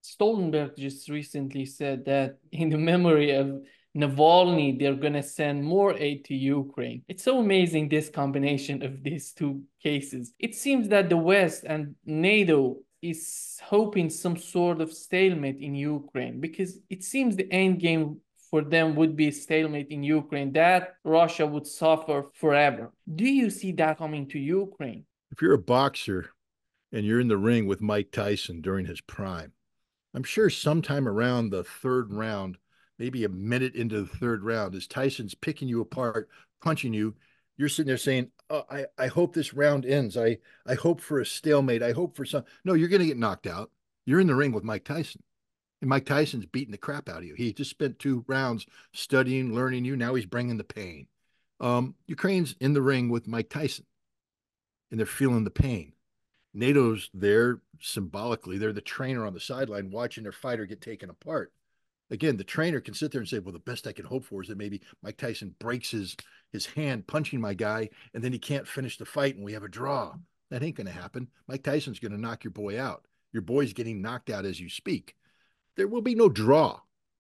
Stoltenberg just recently said that in the memory of Navalny, they're going to send more aid to Ukraine. It's so amazing, this combination of these two cases. It seems that the West and NATO is hoping some sort of stalemate in Ukraine because it seems the end game for them would be stalemate in Ukraine, that Russia would suffer forever. Do you see that coming to Ukraine? If you're a boxer and you're in the ring with Mike Tyson during his prime, I'm sure sometime around the third round, maybe a minute into the third round, as Tyson's picking you apart, punching you, you're sitting there saying, oh, I hope this round ends. I hope for a stalemate. I hope for some. No, you're going to get knocked out. You're in the ring with Mike Tyson. And Mike Tyson's beating the crap out of you. He just spent 2 rounds studying, learning you. Now he's bringing the pain. Ukraine's in the ring with Mike Tyson, and they're feeling the pain. NATO's there symbolically. They're the trainer on the sideline watching their fighter get taken apart. Again, the trainer can sit there and say, well, the best I can hope for is that maybe Mike Tyson breaks his hand punching my guy, and then he can't finish the fight and we have a draw. That ain't going to happen. Mike Tyson's going to knock your boy out. Your boy's getting knocked out as you speak. There will be no draw.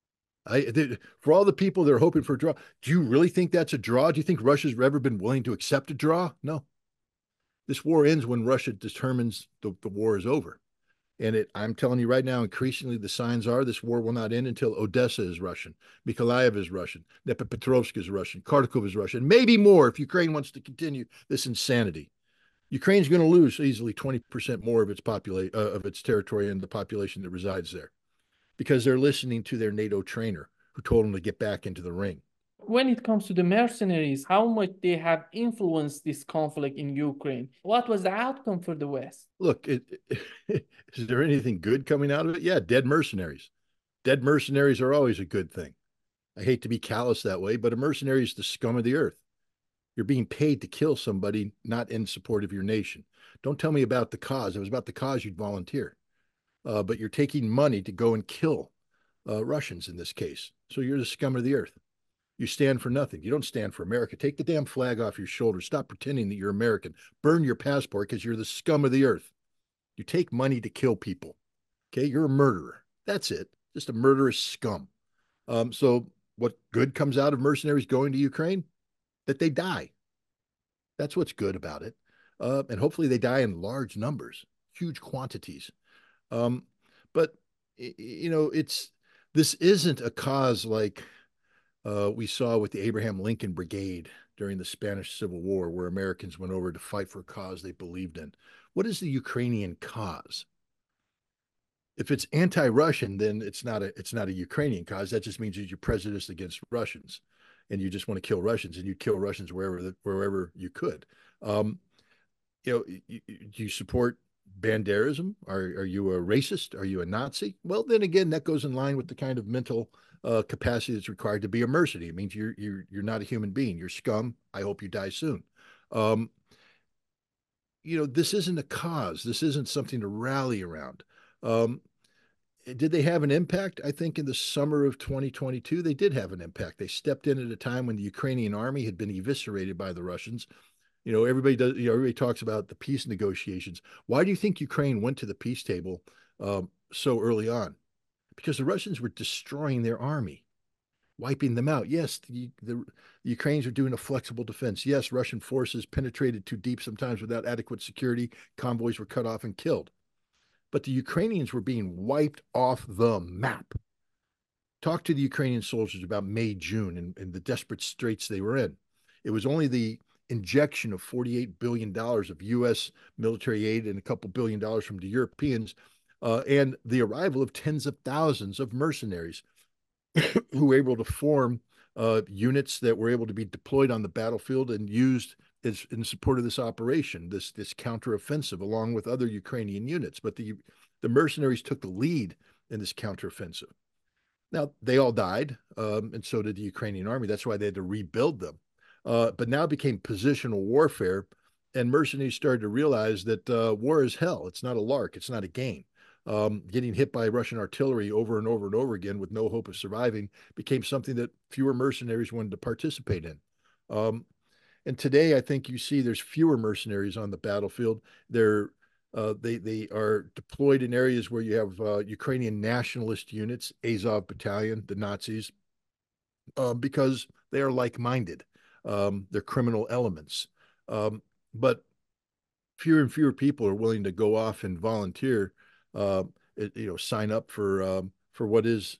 For all the people that are hoping for a draw, do you really think that's a draw? Do you think Russia's ever been willing to accept a draw? No. This war ends when Russia determines the war is over. And I'm telling you right now, increasingly the signs are this war will not end until Odessa is Russian, Mykolaiv is Russian, Dnipropetrovsk is Russian, Kharkov is Russian, maybe more if Ukraine wants to continue this insanity. Ukraine's going to lose easily 20% more of its of its territory and the population that resides there because they're listening to their NATO trainer who told them to get back into the ring. When it comes to the mercenaries, how much they have influenced this conflict in Ukraine? What was the outcome for the West? Look, is there anything good coming out of it? Yeah, dead mercenaries. Dead mercenaries are always a good thing. I hate to be callous that way, but a mercenary is the scum of the earth. You're being paid to kill somebody not in support of your nation. Don't tell me about the cause. If it was about the cause, you'd volunteer. But you're taking money to go and kill Russians in this case. So you're the scum of the earth. You stand for nothing. You don't stand for America. Take the damn flag off your shoulder. Stop pretending that you're American. Burn your passport because you're the scum of the earth. You take money to kill people. Okay, you're a murderer. That's it. Just a murderous scum. So what good comes out of mercenaries going to Ukraine? That they die. That's what's good about it. And hopefully they die in large numbers, huge quantities. Um, but it's this isn't a cause like we saw with the Abraham Lincoln Brigade during the Spanish Civil War, where Americans went over to fight for a cause they believed in. What is the Ukrainian cause? If it's anti-Russian, then it's not a Ukrainian cause. That just means that you're prejudiced against Russians, and you just want to kill Russians, and you kill Russians wherever you could. Um, do you support Banderism? Are you a racist? Are you a Nazi? Well, then again, that goes in line with the kind of mental capacity that's required to be a mercenary. It means you're not a human being. You're scum. I hope you die soon. Um, this isn't a cause. This isn't something to rally around. Um, did they have an impact? I think in the summer of 2022, they did have an impact. They stepped in at a time when the Ukrainian army had been eviscerated by the Russians. Everybody talks about the peace negotiations. Why do you think Ukraine went to the peace table so early on? Because the Russians were destroying their army, wiping them out. Yes, the Ukrainians were doing a flexible defense. Yes, Russian forces penetrated too deep sometimes without adequate security. Convoys were cut off and killed. But the Ukrainians were being wiped off the map. Talk to the Ukrainian soldiers about May, June, and the desperate straits they were in. It was only the injection of $48 billion of U.S. military aid and a couple $1 billion from the Europeans, and the arrival of tens of thousands of mercenaries who were able to form units that were able to be deployed on the battlefield and used in support of this operation, this counteroffensive, along with other Ukrainian units. But the mercenaries took the lead in this counteroffensive. Now, they all died, and so did the Ukrainian army. That's why they had to rebuild them. But now it became positional warfare, and mercenaries started to realize that war is hell. It's not a lark. It's not a game. Getting hit by Russian artillery over and over and over again with no hope of surviving became something that fewer mercenaries wanted to participate in. Um, and today, I think you see there's fewer mercenaries on the battlefield. They're They are deployed in areas where you have Ukrainian nationalist units, Azov Battalion, the Nazis, because they are like-minded. They're criminal elements. But fewer and fewer people are willing to go off and volunteer, uh, sign up for what is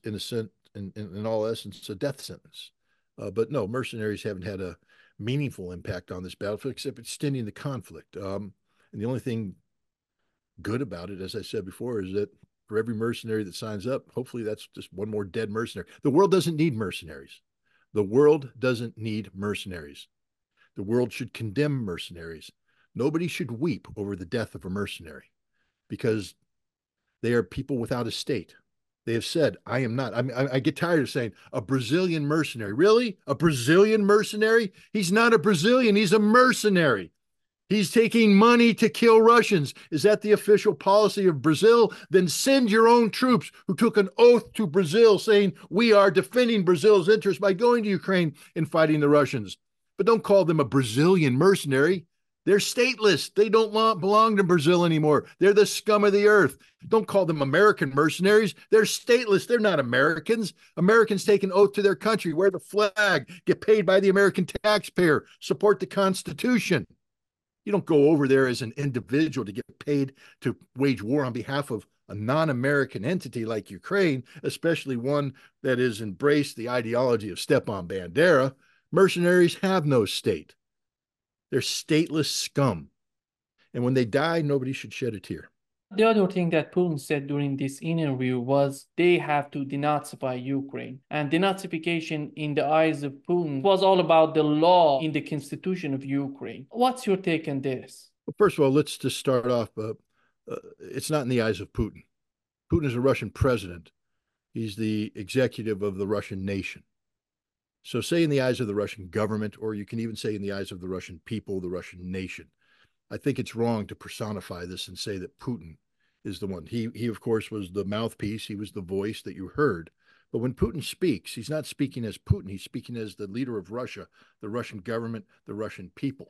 in all essence a death sentence. But no, mercenaries haven't had a meaningful impact on this battlefield except extending the conflict. And the only thing good about it, as I said before, is that for every mercenary that signs up, hopefully that's just one more dead mercenary. The world doesn't need mercenaries. The world doesn't need mercenaries. The world should condemn mercenaries. Nobody should weep over the death of a mercenary because they are people without a state. They have said, I am not. I get tired of saying a Brazilian mercenary. Really? A Brazilian mercenary? He's not a Brazilian. He's a mercenary. He's taking money to kill Russians. Is that the official policy of Brazil? Then send your own troops who took an oath to Brazil saying, we are defending Brazil's interests by going to Ukraine and fighting the Russians. But don't call them a Brazilian mercenary. They're stateless. They don't belong to Brazil anymore. They're the scum of the earth. Don't call them American mercenaries. They're stateless. They're not Americans. Americans take an oath to their country, wear the flag, get paid by the American taxpayer, support the Constitution. You don't go over there as an individual to get paid to wage war on behalf of a non-American entity like Ukraine, especially one that has embraced the ideology of Stepan Bandera. Mercenaries have no state. They're stateless scum. And when they die, nobody should shed a tear. The other thing that Putin said during this interview was they have to denazify Ukraine. And denazification in the eyes of Putin was all about the law in the constitution of Ukraine. What's your take on this? Well, first of all, let's just start off. It's not in the eyes of Putin. Putin is a Russian president. He's the executive of the Russian nation. So say in the eyes of the Russian government, or you can even say in the eyes of the Russian people, the Russian nation. I think it's wrong to personify this and say that Putin is the one. He of course was the mouthpiece. He was the voice that you heard. But when Putin speaks, he's not speaking as Putin. He's speaking as the leader of Russia, the Russian government, the Russian people.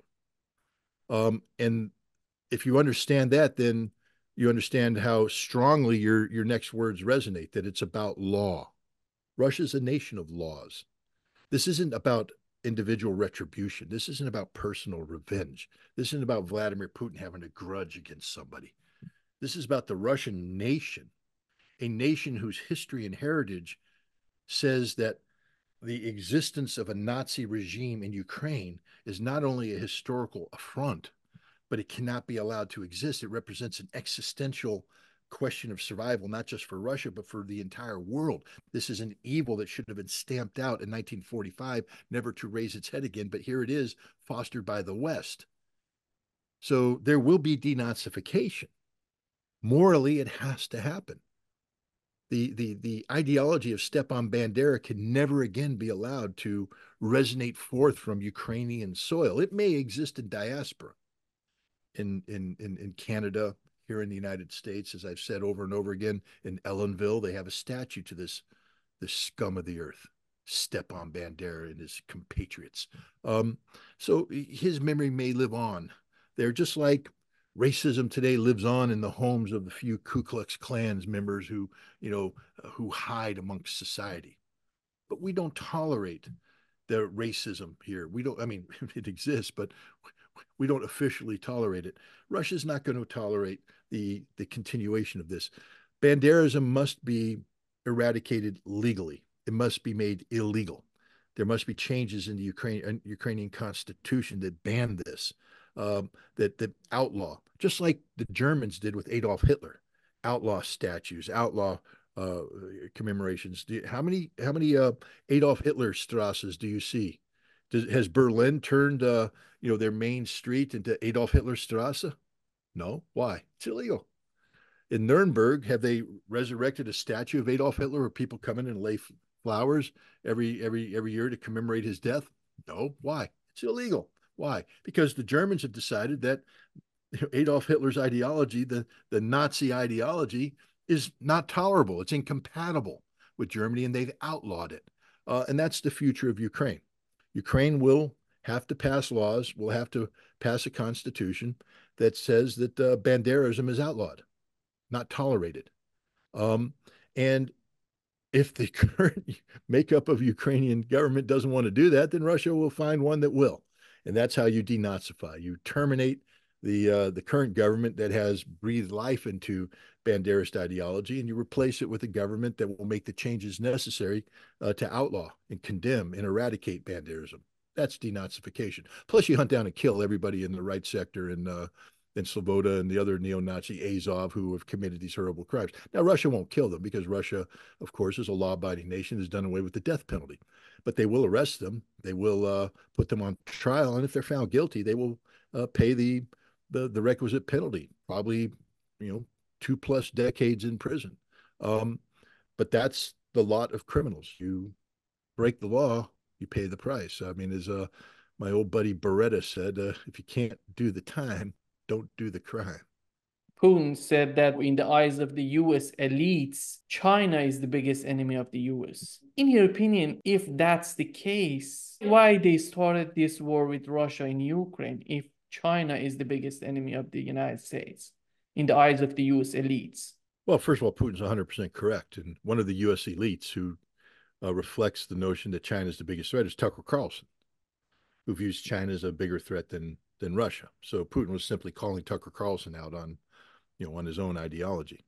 And if you understand that, then you understand how strongly your next words resonate, that it's about law. Russia's a nation of laws. This isn't about individual retribution. This isn't about personal revenge. This isn't about Vladimir Putin having a grudge against somebody. This is about the Russian nation, a nation whose history and heritage says that the existence of a Nazi regime in Ukraine is not only a historical affront, but it cannot be allowed to exist. It represents an existential question of survival, not just for Russia, but for the entire world. This is an evil that should have been stamped out in 1945, never to raise its head again. But here it is, fostered by the West. So there will be denazification. Morally, it has to happen. The ideology of Stepan Bandera can never again be allowed to resonate forth from Ukrainian soil. It may exist in diaspora, in Canada, here in the United States, as I've said over and over again. In Ellenville, they have a statue to this scum of the earth, Stepan Bandera and his compatriots. So his memory may live on. They're just like racism today lives on in the homes of the few Ku Klux Klans members who hide amongst society. But we don't tolerate the racism here. We don't, I mean, it exists, but we don't officially tolerate it. Russia's not going to tolerate the continuation of this. Banderism must be eradicated legally. It must be made illegal. There must be changes in the Ukrainian constitution that ban this, that outlaw, just like the Germans did with Adolf Hitler, outlaw statues, outlaw commemorations. How many Adolf Hitler Strasses do you see? Has Berlin turned their main street into Adolf Hitler Strasse? No. Why? It's illegal. In Nuremberg, have they resurrected a statue of Adolf Hitler where people come in and lay flowers every year to commemorate his death? No. Why? It's illegal. Why? Because the Germans have decided that Adolf Hitler's ideology, the Nazi ideology, is not tolerable. It's incompatible with Germany, and they've outlawed it. And that's the future of Ukraine. Ukraine will have to pass laws, will have to pass a constitution that says that Banderism is outlawed, not tolerated. Um, and if the current makeup of Ukrainian government doesn't want to do that, then Russia will find one that will, and that's how you denazify. You terminate the current government that has breathed life into Banderist ideology, and you replace it with a government that will make the changes necessary to outlaw and condemn and eradicate Banderism. That's denazification. Plus, you hunt down and kill everybody in the right sector and Sloboda and the other neo-Nazi Azov who have committed these horrible crimes. Now, Russia won't kill them because Russia, of course, is a law-abiding nation, has done away with the death penalty. But they will arrest them. They will put them on trial, and if they're found guilty, they will pay the requisite penalty, probably, 2+ decades in prison. Um, but that's the lot of criminals. You break the law, you pay the price. I mean, as my old buddy Beretta said, if you can't do the time, don't do the crime. Putin said that in the eyes of the US elites, China is the biggest enemy of the US. In your opinion, if that's the case, why they started this war with Russia in Ukraine if China is the biggest enemy of the United States in the eyes of the US elites? Well, first of all, Putin's 100% correct. And one of the US elites who reflects the notion that China is the biggest threat is Tucker Carlson, who views China as a bigger threat than Russia. So Putin was simply calling Tucker Carlson out on on his own ideology.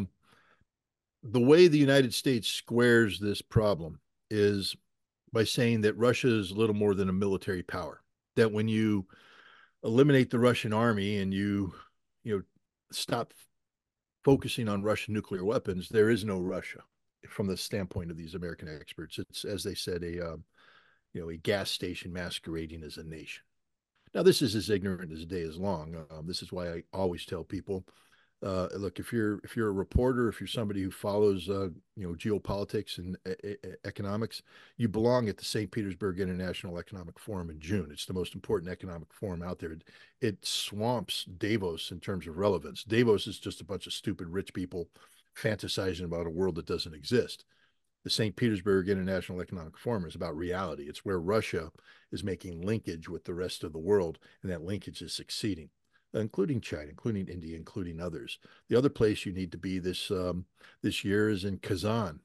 The way the United States squares this problem is by saying that Russia is little more than a military power. That when you eliminate the Russian army and you stop focusing on Russian nuclear weapons, there is no Russia from the standpoint of these American experts. It's, as they said, a gas station masquerading as a nation. Now, this is as ignorant as the day is long. This is why I always tell people, look, if you're a reporter, if you're somebody who follows geopolitics and economics, you belong at the St. Petersburg International Economic Forum in June. It's the most important economic forum out there. It swamps Davos in terms of relevance. Davos is just a bunch of stupid rich people fantasizing about a world that doesn't exist. The St. Petersburg International Economic Forum is about reality. It's where Russia is making linkage with the rest of the world, and that linkage is succeeding, including China, including India, including others. The other place you need to be this year is in Kazan,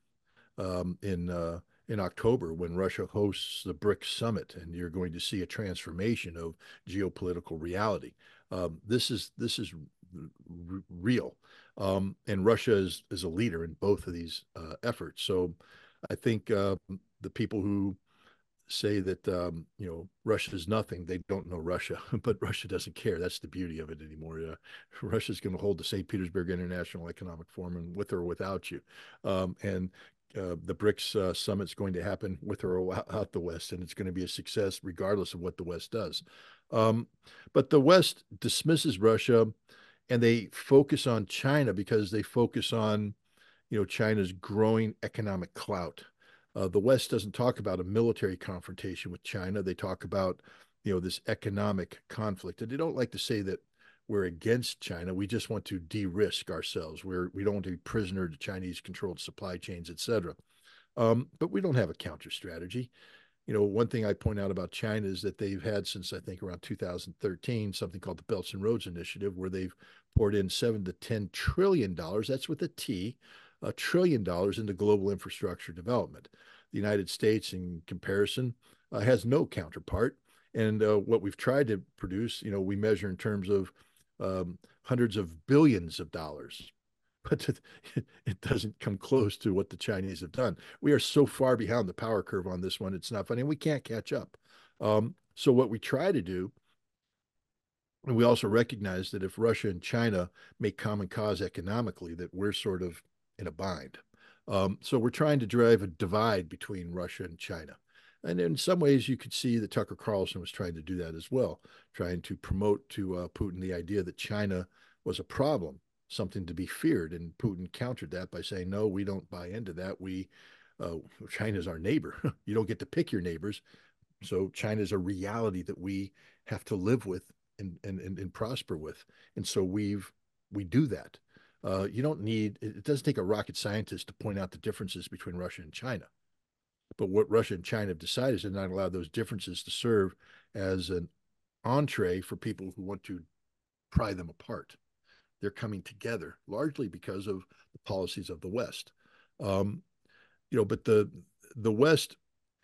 in October, when Russia hosts the BRICS summit, and you're going to see a transformation of geopolitical reality. This is real, and Russia is a leader in both of these efforts. So I think the people who say that Russia is nothing, they don't know Russia, but Russia doesn't care. That's the beauty of it anymore. Russia's going to hold the St. Petersburg International Economic Forum, and with or without you, and the BRICS summit is going to happen with or without the West, and it's going to be a success regardless of what the West does. But the West dismisses Russia, and they focus on China because they focus on China's growing economic clout. The West doesn't talk about a military confrontation with China. They talk about, this economic conflict. And they don't like to say that we're against China. We just want to de-risk ourselves. We don't want to be prisoner to Chinese controlled supply chains, et cetera. But we don't have a counter strategy. One thing I point out about China is that they've had since I think around 2013 something called the Belts and Roads Initiative, where they've poured in $7 to $10 trillion. That's with a T, $1 trillion into global infrastructure development. The United States, in comparison, has no counterpart. And what we've tried to produce, we measure in terms of hundreds of billions of dollars, but it doesn't come close to what the Chinese have done. We are so far behind the power curve on this one. It's not funny. We can't catch up. So what we try to do, and we also recognize that if Russia and China make common cause economically, that we're sort of in a bind. So we're trying to drive a divide between Russia and China. And in some ways, you could see that Tucker Carlson was trying to do that as well, trying to promote to Putin the idea that China was a problem, something to be feared. And Putin countered that by saying, no, we don't buy into that. China's our neighbor. You don't get to pick your neighbors. So China's a reality that we have to live with and prosper with. And so we do that. You don't need, it doesn't take a rocket scientist to point out the differences between Russia and China. But what Russia and China have decided is to not allow those differences to serve as an entree for people who want to pry them apart. They're coming together largely because of the policies of the West. Um, but the West,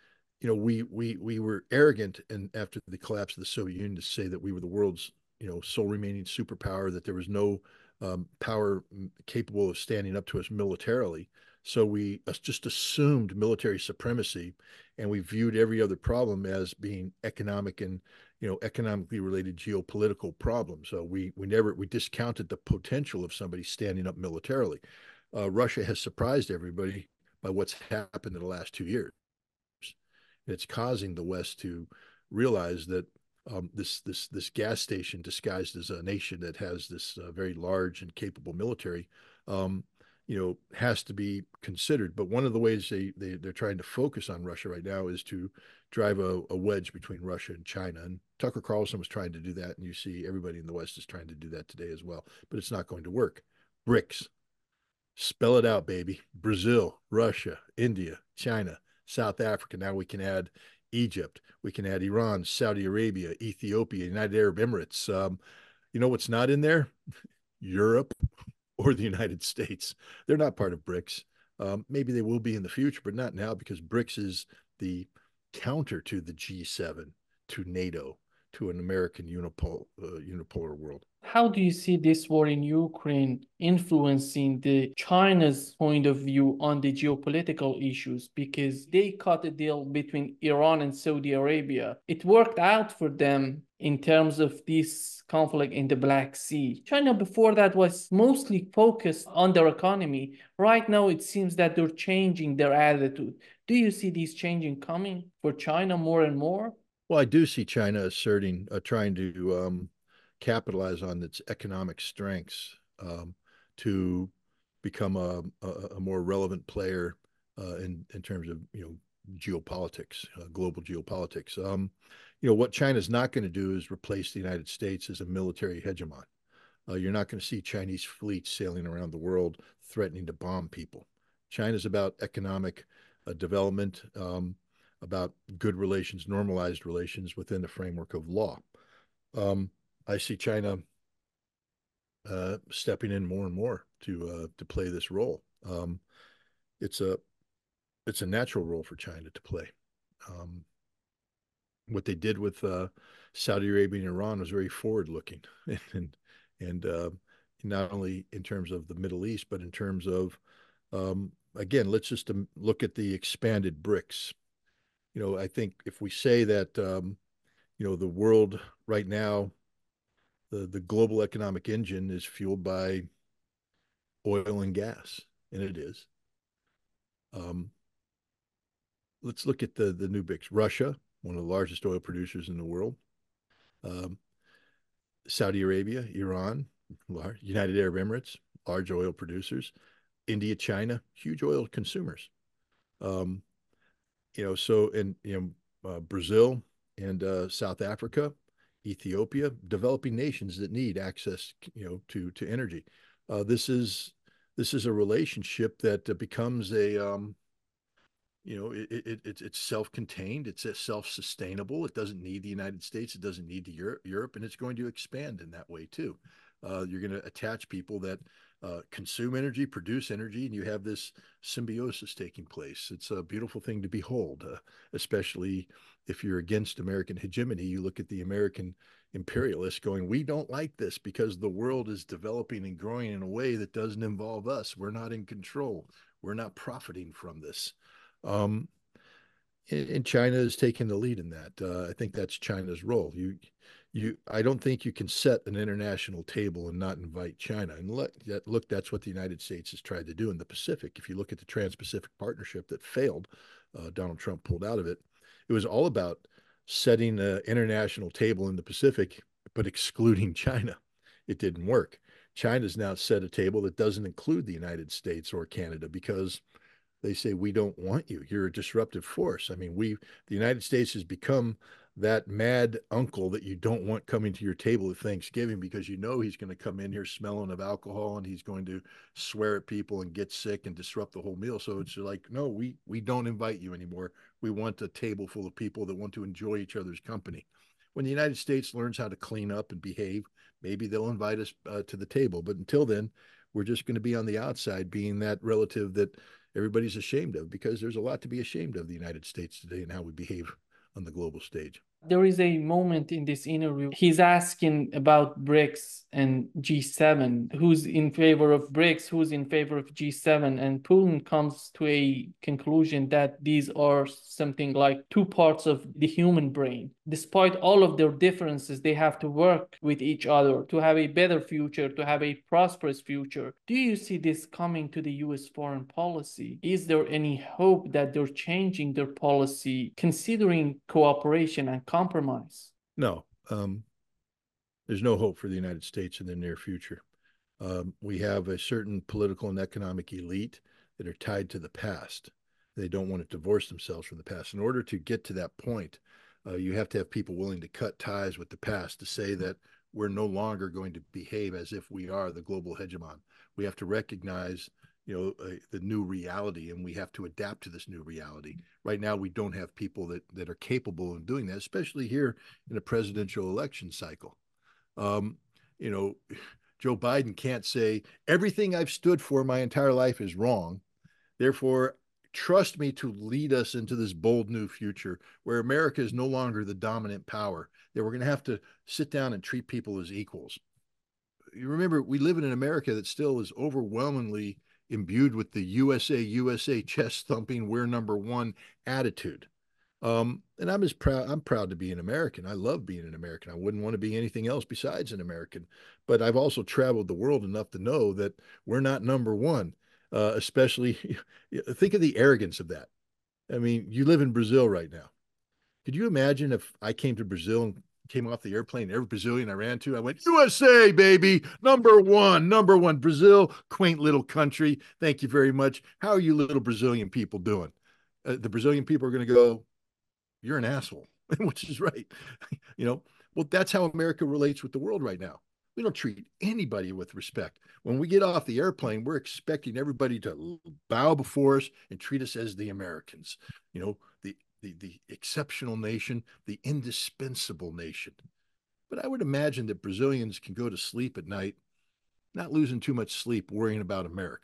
we were arrogant, and after the collapse of the Soviet Union, to say that we were the world's sole remaining superpower, that there was no power capable of standing up to us militarily. So we just assumed military supremacy, and we viewed every other problem as being economic and economically related geopolitical problems. So we discounted the potential of somebody standing up militarily. Russia has surprised everybody by what's happened in the last 2 years. It's causing the West to realize that this gas station disguised as a nation that has this very large and capable military, has to be considered. But one of the ways they're trying to focus on Russia right now is to drive a wedge between Russia and China. And Tucker Carlson was trying to do that, and you see everybody in the West is trying to do that today as well. But it's not going to work. BRICS, spell it out, baby. Brazil, Russia, India, China, South Africa. Now we can add Egypt. We can add Iran, Saudi Arabia, Ethiopia, United Arab Emirates. You know what's not in there? Europe or the United States. They're not part of BRICS. Maybe they will be in the future, but not now, because BRICS is the counter to the G7, to NATO, to an American unipolar world. How do you see this war in Ukraine influencing the China's point of view on the geopolitical issues? Because they cut a deal between Iran and Saudi Arabia. It worked out for them in terms of this conflict in the Black Sea. China before that was mostly focused on their economy. Right now, it seems that they're changing their attitude. Do you see these changing coming for China more and more? Well, I do see China trying to capitalize on its economic strengths to become a more relevant player in terms of geopolitics, global geopolitics. What China's not going to do is replace the United States as a military hegemon. You're not going to see Chinese fleets sailing around the world threatening to bomb people. China's about economic development, about good relations, normalized relations within the framework of law. I see China stepping in more and more to play this role. It's a it's a natural role for China to play. Um, what they did with Saudi Arabia and Iran was very forward looking, and not only in terms of the Middle East, but in terms of again, let's just look at the expanded BRICS. I think if we say that the world right now, the global economic engine is fueled by oil and gas, and it is. Um, let's look at the new BRICS. Russia, one of the largest oil producers in the world. Um, Saudi Arabia, Iran, United Arab Emirates, large oil producers. India, China, huge oil consumers. Um, so and Brazil and South Africa, Ethiopia, developing nations that need access, to energy. This is a relationship that becomes it's self-contained, it's self-sustainable. It doesn't need the United States, it doesn't need Europe, and it's going to expand in that way too. You're going to attach people that consume energy, produce energy, and you have this symbiosis taking place. It's a beautiful thing to behold, especially if you're against American hegemony. You look at the American imperialists going, we don't like this because the world is developing and growing in a way that doesn't involve us. We're not in control. We're not profiting from this. Um, and China is taking the lead in that. I think that's China's role. I don't think you can set an international table and not invite China. And look, that's what the United States has tried to do in the Pacific. If you look at the Trans-Pacific Partnership that failed, Donald Trump pulled out of it. It was all about setting an international table in the Pacific, but excluding China. It didn't work. China's now set a table that doesn't include the United States or Canada because they say, we don't want you. You're a disruptive force. I mean, the United States has become that mad uncle that you don't want coming to your table at Thanksgiving because he's going to come in here smelling of alcohol and he's going to swear at people and get sick and disrupt the whole meal. So it's like, no, we don't invite you anymore. We want a table full of people that want to enjoy each other's company. When the United States learns how to clean up and behave, maybe they'll invite us to the table. But until then, we're just going to be on the outside, being that relative that everybody's ashamed of, because there's a lot to be ashamed of the United States today and how we behave on the global stage. There is a moment in this interview, he's asking about BRICS and G7, who's in favor of BRICS, who's in favor of G7, and Putin comes to a conclusion that these are something like two parts of the human brain. Despite all of their differences, they have to work with each other to have a better future, to have a prosperous future. Do you see this coming to the US foreign policy? Is there any hope that they're changing their policy, considering cooperation and compromise? No, there's no hope for the United States in the near future. We have a certain political and economic elite that are tied to the past. They don't want to divorce themselves from the past. In order to get to that point, you have to have people willing to cut ties with the past to say that we're no longer going to behave as if we are the global hegemon. We have to recognize, the new reality, and we have to adapt to this new reality. Right now, we don't have people that are capable of doing that, especially here in a presidential election cycle. Um, you know, Joe Biden can't say everything I've stood for my entire life is wrong. Therefore, trust me to lead us into this bold new future where America is no longer the dominant power, that we're going to have to sit down and treat people as equals. You remember, we live in an America that still is overwhelmingly imbued with the USA, chest thumping, we're number one attitude. And I'm proud to be an American. I love being an American. I wouldn't want to be anything else besides an American. But I've also traveled the world enough to know that we're not number one. Especially, think of the arrogance of that. I mean, you live in Brazil right now. Could you imagine if I came to Brazil and came off the airplane, every Brazilian I ran to, I went, USA, baby, number one, Brazil, quaint little country. Thank you very much. How are you little Brazilian people doing? The Brazilian people are going to go, you're an asshole, which is right. you know, well, that's how America relates with the world right now. We don't treat anybody with respect. When we get off the airplane, we're expecting everybody to bow before us and treat us as the Americans, the exceptional nation, the indispensable nation. But I would imagine that Brazilians can go to sleep at night, not losing too much sleep worrying about America.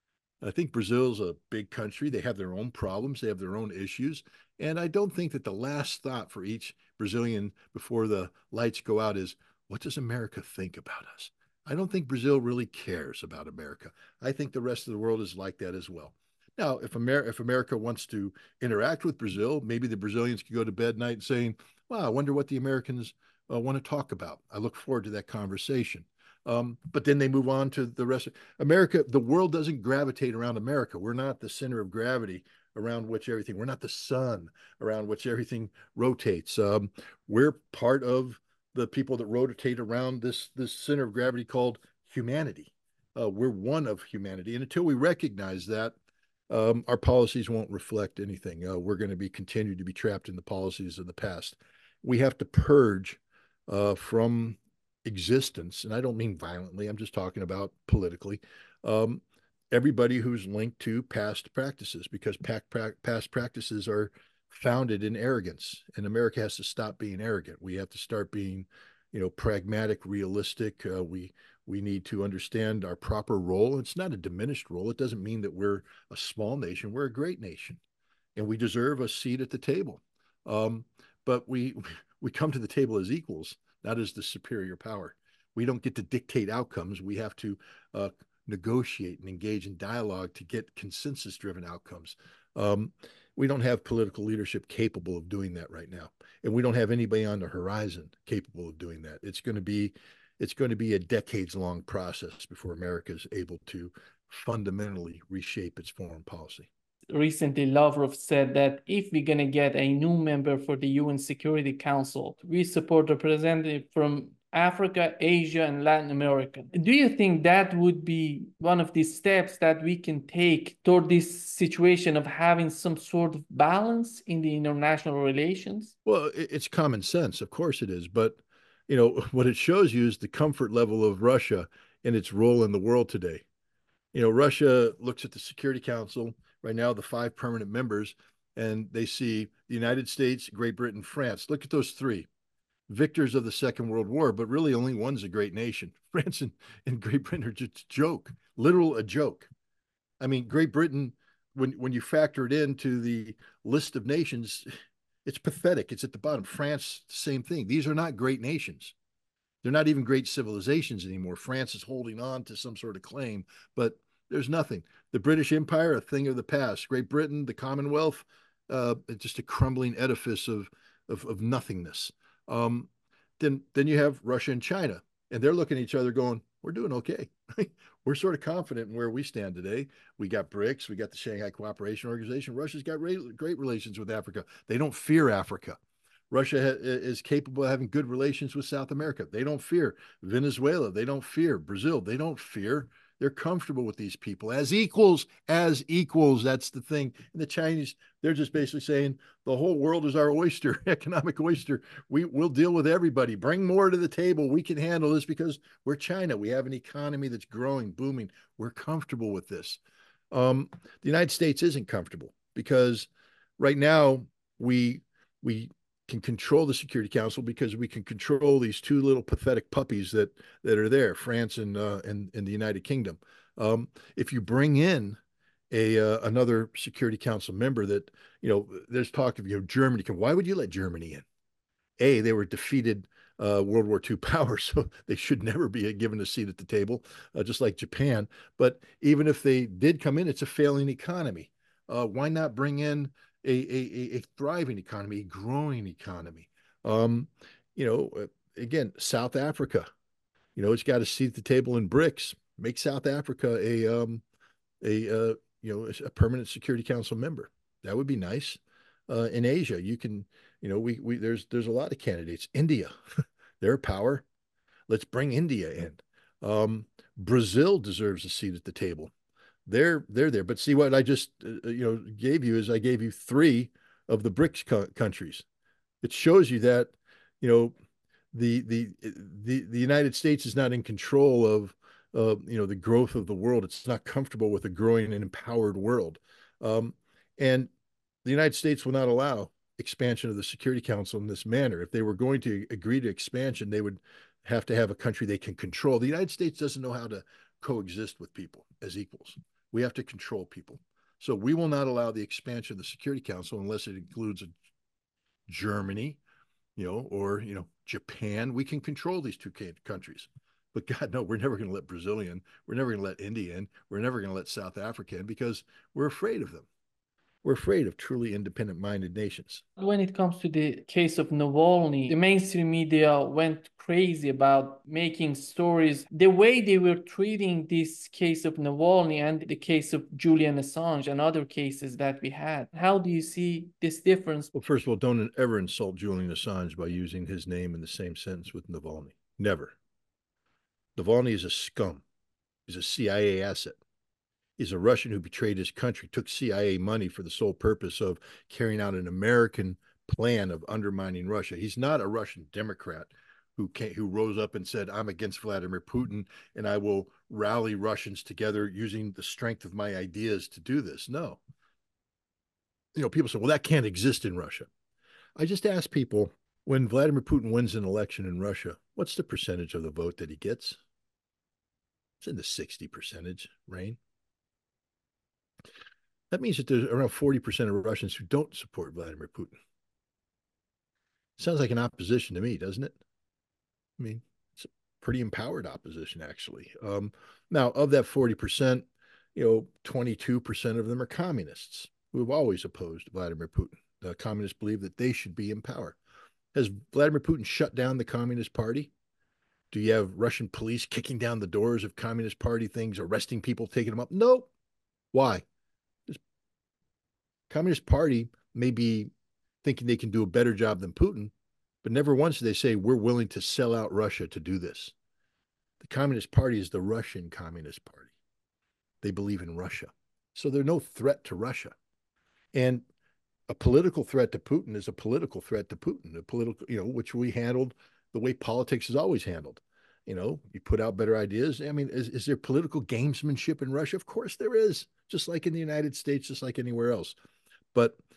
I think Brazil's a big country. They have their own problems, they have their own issues. And I don't think that the last thought for each Brazilian before the lights go out is, what does America think about us? I don't think Brazil really cares about America. I think the rest of the world is like that as well. Now, if America wants to interact with Brazil, maybe the Brazilians can go to bed at night saying, wow, I wonder what the Americans want to talk about. I look forward to that conversation. But then they move on to the rest of America. The world doesn't gravitate around America. We're not the center of gravity around which everything, we're not the sun around which everything rotates. We're part of the people that rotate around this center of gravity called humanity. We're one of humanity. And until we recognize that, our policies won't reflect anything. We're going to be continued to be trapped in the policies of the past. We have to purge from existence, and I don't mean violently, I'm just talking about politically, um, everybody who's linked to past practices, because past practices are founded in arrogance, and America has to stop being arrogant. We have to start being, pragmatic, realistic. We need to understand our proper role. It's not a diminished role. It doesn't mean that we're a small nation. We're a great nation, and we deserve a seat at the table. Um, but we come to the table as equals, not as the superior power. We don't get to dictate outcomes. We have to negotiate and engage in dialogue to get consensus driven outcomes. Um, we don't have political leadership capable of doing that right now. And we don't have anybody on the horizon capable of doing that. It's going to be a decades long process before America is able to fundamentally reshape its foreign policy. Recently, Lavrov said that if we're going to get a new member for the UN Security Council, we support representatives from Africa, Asia, and Latin America. Do you think that would be one of the steps that we can take toward this situation of having some sort of balance in the international relations? Well, it's common sense, of course it is, but what it shows you is the comfort level of Russia and its role in the world today. Russia looks at the Security Council right now, the five permanent members, and they see the United States, Great Britain, France. Look at those three. victors of the Second World War, but really only one's a great nation. France and Great Britain are just a joke, literal a joke. I mean, Great Britain, when you factor it into the list of nations, it's pathetic. It's at the bottom. France, same thing. These are not great nations. They're not even great civilizations anymore. France is holding on to some sort of claim, but there's nothing. The British Empire, a thing of the past. Great Britain, the Commonwealth, just a crumbling edifice of nothingness. Um, then you have Russia and China, and they're looking at each other going, "We're doing okay. We're sort of confident in where we stand today. We got BRICS, we got the Shanghai Cooperation Organization. Russia's got great relations with Africa. They don't fear Africa. Russia is capable of having good relations with South America. They don't fear Venezuela. They don't fear Brazil. They don't fear. They're comfortable with these people as equals, as equals. That's the thing. And the Chinese, they're just basically saying the whole world is our oyster, economic oyster. We'll deal with everybody. Bring more to the table. We can handle this because we're China. We have an economy that's growing, booming. We're comfortable with this. The United States isn't comfortable because right now we can control the Security Council because we can control these two little pathetic puppies that are there, France and the United Kingdom. If you bring in a another Security Council member that there's talk of Germany. Why would you let Germany in? They were defeated World War II power, so they should never be given a seat at the table, just like Japan. But even if they did come in, it's a failing economy. Why not bring in a thriving economy, a growing economy? Um, you know, Again, South Africa, it's got a seat at the table in BRICS. Make South Africa a permanent Security Council member. That would be nice. In Asia, you can, we there's a lot of candidates. India, they're a power. Let's bring India in. Brazil deserves a seat at the table. They're there. But see what I just gave you is I gave you three of the BRICS countries. It shows you that you know the United States is not in control of the growth of the world. It's not comfortable with a growing and empowered world, and the United States will not allow expansion of the Security Council in this manner. If they were going to agree to expansion, they would have to have a country they can control. The United States doesn't know how to coexist with people as equals. We have to control people. So we will not allow the expansion of the Security Council unless it includes Germany, or Japan. We can control these two countries. But God, no, we're never going to let Brazilian. We're never going to let India in. We're never going to let South Africa in because we're afraid of them. We're afraid of truly independent-minded nations. When it comes to the case of Navalny, the mainstream media went crazy about making stories. The way they were treating this case of Navalny and the case of Julian Assange and other cases that we had. How do you see this difference? Well, first of all, don't ever insult Julian Assange by using his name in the same sentence with Navalny. Never. Navalny is a scum. He's a CIA asset. He's a Russian who betrayed his country, took CIA money for the sole purpose of carrying out an American plan of undermining Russia. He's not a Russian Democrat who rose up and said, "I'm against Vladimir Putin and I will rally Russians together using the strength of my ideas to do this." No. People say, "Well, that can't exist in Russia." I just ask people, when Vladimir Putin wins an election in Russia, what's the percentage of the vote that he gets? It's in the 60 percentage range. That means that there's around 40% of Russians who don't support Vladimir Putin. Sounds like an opposition to me, doesn't it? I mean, it's a pretty empowered opposition, actually. Now, of that 40%, 22% of them are communists who have always opposed Vladimir Putin. The communists believe that they should be in power. Has Vladimir Putin shut down the Communist Party? Do you have Russian police kicking down the doors of Communist Party things, arresting people, taking them up? No. Why? Communist Party may be thinking they can do a better job than Putin, but never once do they say, we're willing to sell out Russia to do this. The Communist Party is the Russian Communist Party. They believe in Russia. So they're no threat to Russia. And a political threat to Putin is a political threat to Putin, which we handled the way politics is always handled. You put out better ideas. I mean, is there political gamesmanship in Russia? Of course there is, just like in the United States, just like anywhere else. But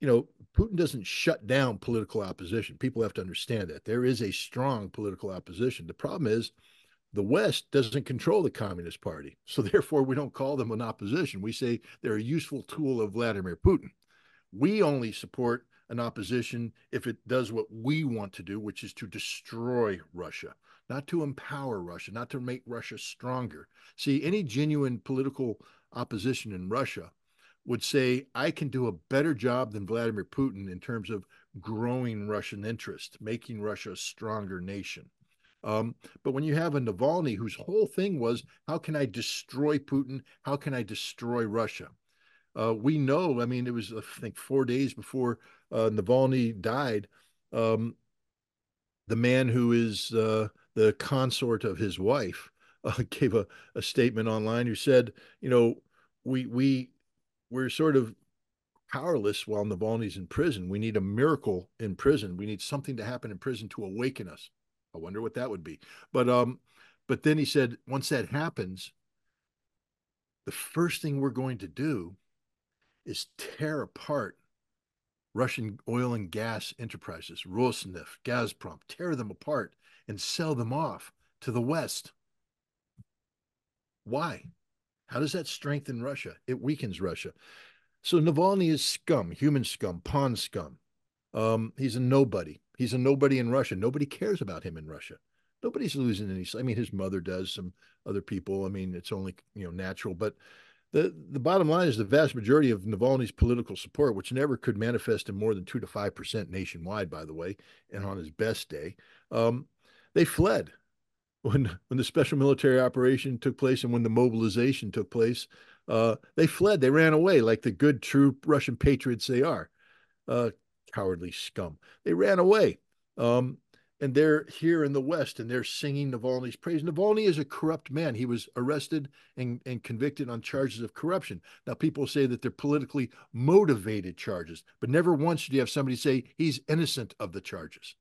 you know, Putin doesn't shut down political opposition. People have to understand that there is a strong political opposition. The problem is the West doesn't control the Communist Party. So therefore, we don't call them an opposition. We say they're a useful tool of Vladimir Putin. We only support an opposition if it does what we want to do, which is to destroy Russia, not to empower Russia, not to make Russia stronger. See, any genuine political opposition in Russia would say, I can do a better job than Vladimir Putin in terms of growing Russian interest, making Russia a stronger nation. But when you have a Navalny whose whole thing was, how can I destroy Putin? How can I destroy Russia? We know, I mean, it was, I think, 4 days before Navalny died. Um, the man who is the consort of his wife gave a statement online who said, you know, we're sort of powerless while Navalny's in prison. We need a miracle in prison. We need something to happen in prison to awaken us. I wonder what that would be. But then he said, once that happens, the first thing we're going to do is tear apart Russian oil and gas enterprises, Rosneft, Gazprom, tear them apart and sell them off to the West. Why? How does that strengthen Russia? It weakens Russia. So Navalny is scum, human scum, pawn scum. He's a nobody. He's a nobody in Russia. Nobody cares about him in Russia. Nobody's losing any. I mean, his mother does. Some other people. I mean, it's only natural. But the bottom line is the vast majority of Navalny's political support, which never could manifest in more than 2 to 5% nationwide, by the way, and on his best day, they fled when the special military operation took place and when the mobilization took place. They fled. They ran away like the good, true Russian patriots they are. Uh, Cowardly scum. They ran away. Um, and they're here in the West and they're singing Navalny's praise. Navalny is a corrupt man. He was arrested and convicted on charges of corruption. Now, people say that they're politically motivated charges, but never once do you have somebody say he's innocent of the charges.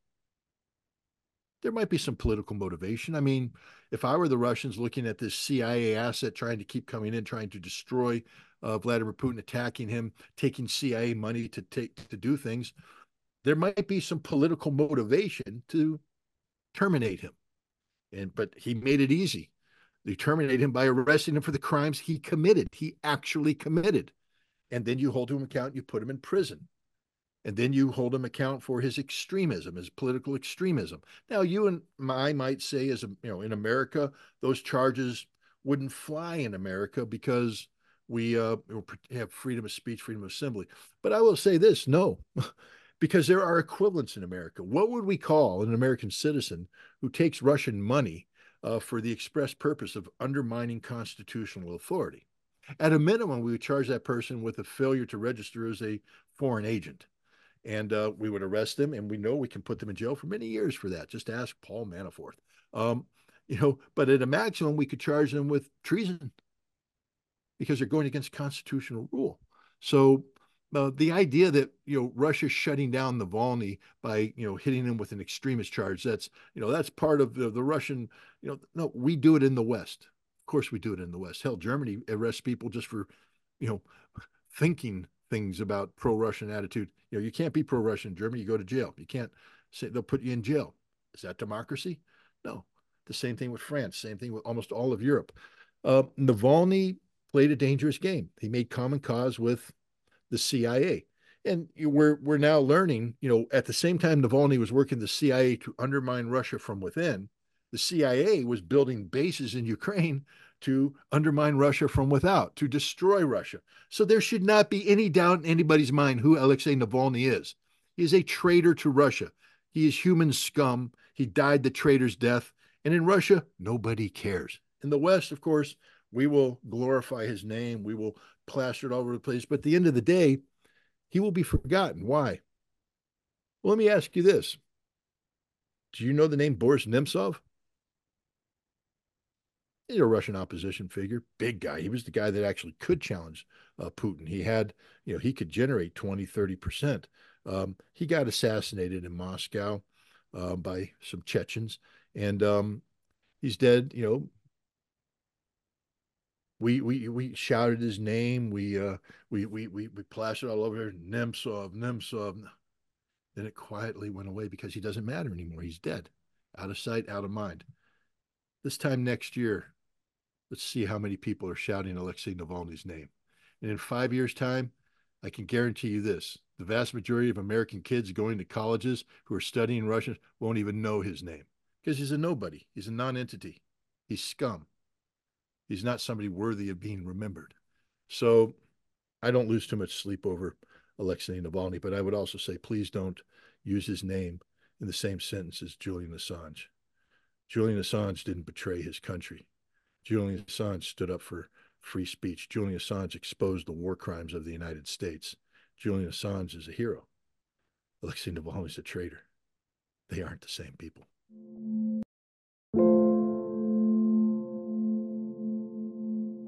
There might be some political motivation. I mean, if I were the Russians looking at this CIA asset trying to keep coming in, trying to destroy Vladimir Putin, attacking him, taking CIA money to do things, there might be some political motivation to terminate him. But he made it easy. They terminate him by arresting him for the crimes he committed. He actually committed. And then you hold him account, you put him in prison. And then you hold him account for his extremism, his political extremism. Now, you and I might say, as in America, those charges wouldn't fly in America because we have freedom of speech, freedom of assembly. But I will say this: no, because there are equivalents in America. What would we call an American citizen who takes Russian money for the express purpose of undermining constitutional authority? At a minimum, we would charge that person with a failure to register as a foreign agent. And we would arrest them, and we know we can put them in jail for many years for that. Just ask Paul Manafort. But at a maximum, we could charge them with treason because they're going against constitutional rule. So the idea that Russia's shutting down Navalny by hitting him with an extremist charge, that's part of the Russian. No, we do it in the West. Of course, we do it in the West. Hell, Germany arrests people just for thinking things about pro-Russian attitude. You can't be pro-Russian in Germany. You go to jail. You can't say they'll put you in jail. Is that democracy? No. The same thing with France. Same thing with almost all of Europe. Navalny played a dangerous game. He made common cause with the CIA. And we're now learning, at the same time Navalny was working the CIA to undermine Russia from within, the CIA was building bases in Ukraine to undermine Russia from without, to destroy Russia. So there should not be any doubt in anybody's mind who Alexei Navalny is. He is a traitor to Russia. He is human scum. He died the traitor's death. And in Russia, nobody cares. In the West, of course, we will glorify his name. We will plaster it all over the place. But at the end of the day, he will be forgotten. Why? Well, let me ask you this. Do you know the name Boris Nemtsov? He's a Russian opposition figure, big guy. He was the guy that actually could challenge Putin. He had, he could generate 20, 30%. He got assassinated in Moscow by some Chechens, and he's dead, We shouted his name. We plastered all over Nemtsov, Nemtsov. Then it quietly went away because he doesn't matter anymore. He's dead, out of sight, out of mind. This time next year, let's see how many people are shouting Alexei Navalny's name. And in 5 years' time, I can guarantee you this: the vast majority of American kids going to colleges who are studying Russian won't even know his name because he's a nobody. He's a non-entity. He's scum. He's not somebody worthy of being remembered. So I don't lose too much sleep over Alexei Navalny, but I would also say please don't use his name in the same sentence as Julian Assange. Julian Assange didn't betray his country. Julian Assange stood up for free speech. Julian Assange exposed the war crimes of the United States. Julian Assange is a hero. Alexei Navalny is a traitor. They aren't the same people.